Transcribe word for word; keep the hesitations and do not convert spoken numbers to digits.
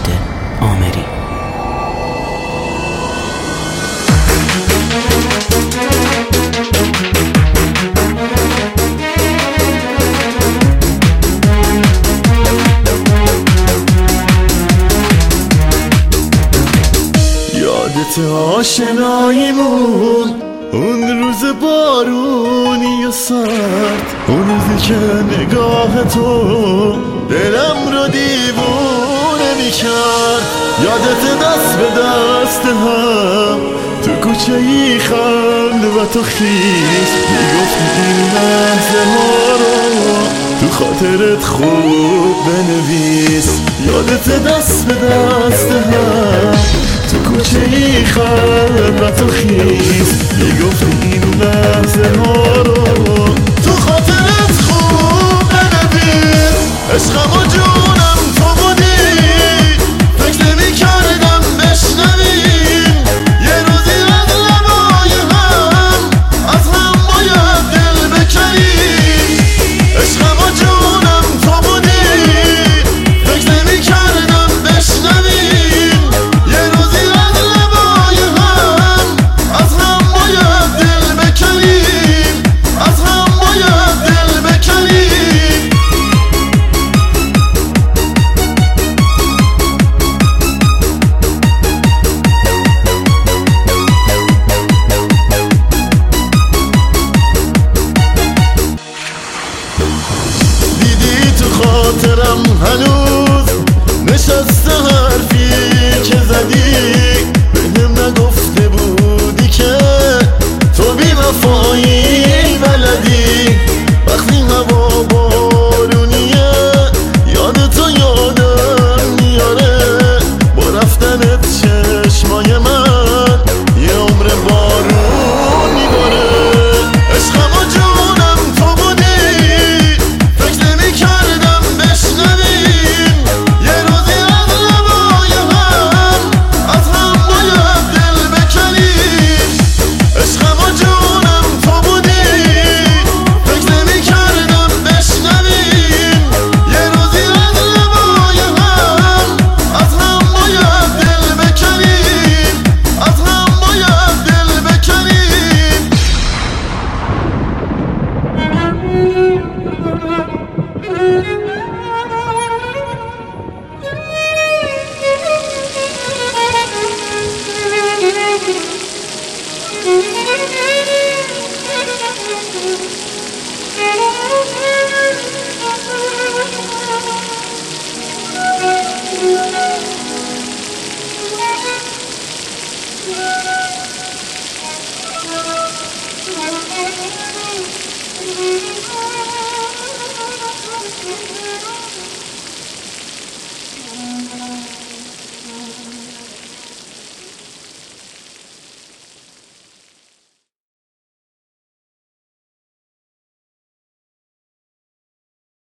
فرهاد آمری. یادت آشناییمون اون روز بارونی و سرد، اون روزی که نگاه تو دلم رو دیوونه میکرد. یادت دست به دست هم تو کوچه ای خند و تو خیز میگفتی این لحظه ها رو تو خاطرت خوب بنویس. یادت دست به دست هم تو کوچه ای خند و تو خیز میگفتی این لحظه ها رو تو خاطرت خوب بنویس. عشقم و جونم تو بودی، فکر نمی کردم بشنویم یه روزی از لبای هم از هم باید دل بکنیم. عشقم و جونم تو بودی، فکر نمی کردم بشنویم یه روزی از لبای هم از هم باید دل بکنیم، از هم باید دل بکنیم. دیدی تو خاطرم هنوز نشسته حرفی که زدی، بهم نگفته بودی که تو بی وفایی بلدی. وقتی هوا بارونیه یاد تو یادم میاره، با رفتنت چشمای من یه عمر بارون میباره. عشقم و جونم تو بودی، فکر نمی کردم بشنویم یه روزی از لبای هم از هم باید دل بکنیم. عشقم و جونم تو بودی، فکر نمی کردم بشنویم یه روزی از لبای هم از هم باید دل بکنیم، از هم باید دل بکنیم. Thank you.